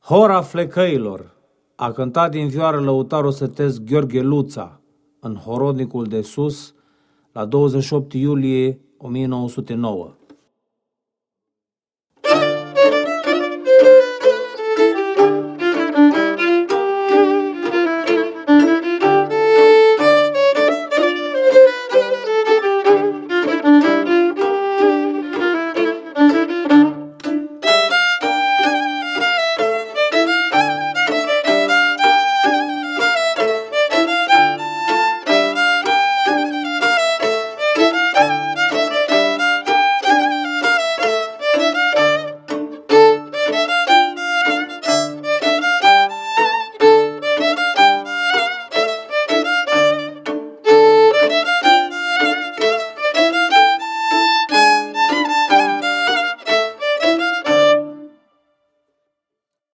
Hora flecăilor a cântat din vioară lăutarul sătesc Gheorghe Luța în Horodnicul de Sus la 28 iulie 1909.